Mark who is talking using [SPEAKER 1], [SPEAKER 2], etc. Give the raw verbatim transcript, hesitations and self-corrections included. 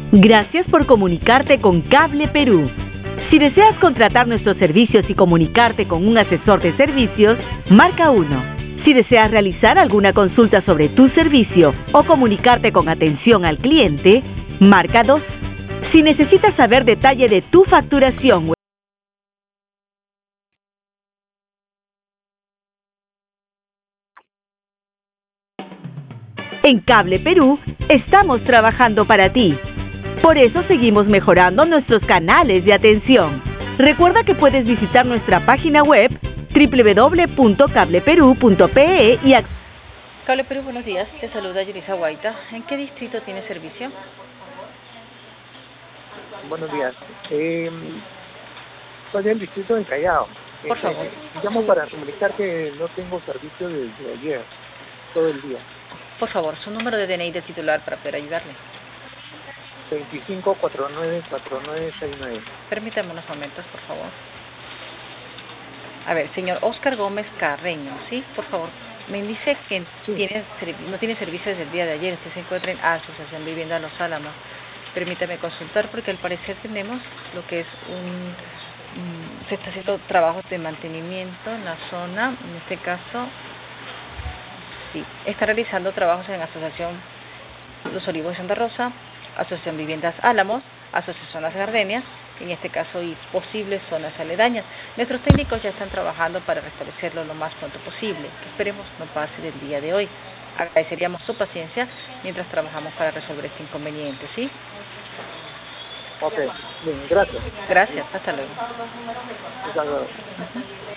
[SPEAKER 1] Gracias por comunicarte con Cable Perú. Si deseas contratar nuestros servicios y comunicarte con un asesor de servicios, marca uno. Si deseas realizar alguna consulta sobre tu servicio o comunicarte con atención al cliente, marca dos. Si necesitas saber detalle de tu facturación, en Cable Perú estamos trabajando para ti. Por eso seguimos mejorando nuestros canales de atención. Recuerda que puedes visitar nuestra página web doble u doble u doble u punto cable perú punto pe e y
[SPEAKER 2] Cable Perú, buenos días. Te saluda Yurisa Guaita. ¿En qué distrito tiene servicio?
[SPEAKER 3] Buenos días. Eh, soy del distrito de Callao.
[SPEAKER 2] Por
[SPEAKER 3] Eh,
[SPEAKER 2] favor.
[SPEAKER 3] eh, llamo para comunicar que no tengo servicio desde ayer, todo el día.
[SPEAKER 2] Por favor, su número de D N I del titular para poder ayudarle.
[SPEAKER 3] veinticinco cuarenta y nueve cuarenta y nueve sesenta y nueve.
[SPEAKER 2] Permítame unos momentos, por favor. A ver, señor Oscar Gómez Carreño, ¿sí? Por favor, me dice que
[SPEAKER 3] Sí.
[SPEAKER 2] tiene, no tiene servicio desde el día de ayer. Usted se encuentra en Asociación Vivienda Los Álamos. Permítame consultar porque al parecer tenemos lo que es un... un se está haciendo trabajos de mantenimiento en la zona. En este caso, sí, está realizando trabajos en Asociación Los Olivos de Santa Rosa, Asociación Viviendas Álamos, Asociación Las Gardenias, en este caso y posibles zonas aledañas. Nuestros técnicos ya están trabajando para restablecerlo lo más pronto posible, que esperemos no pase del día de hoy. Agradeceríamos su paciencia mientras trabajamos para resolver este inconveniente, ¿sí?
[SPEAKER 3] Ok, bien, gracias.
[SPEAKER 2] Gracias, hasta luego.
[SPEAKER 3] Hasta luego.
[SPEAKER 2] Uh-huh.